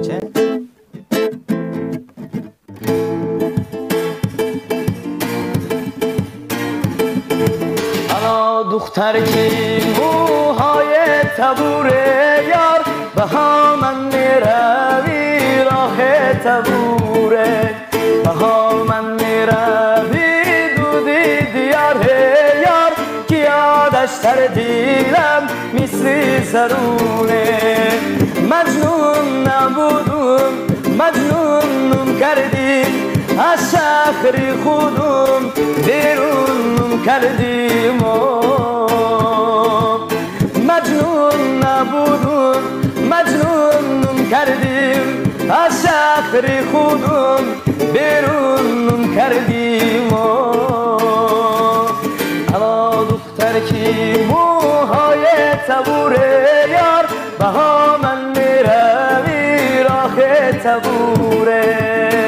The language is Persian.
چه؟ انا دختر که موهای تبوره یار به ها من میروی راه تبوره به ها من میروی دودی دیاره یار که یادش تر دیلم مثل زرونه مجنون نبودم مجنونم کردیم از شهر خودم بیرونم کردیم مجنون نبودم مجنونم کردیم از شهر خودم بیرونم کردیم اما دختر که موهای تبوره یار به ها من میروی راه تبوره